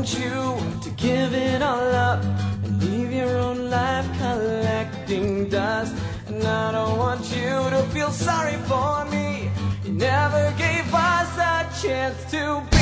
want you to give it all up and leave your own life collecting dust. And I don't want you to feel sorry for me. You never gave us a chance to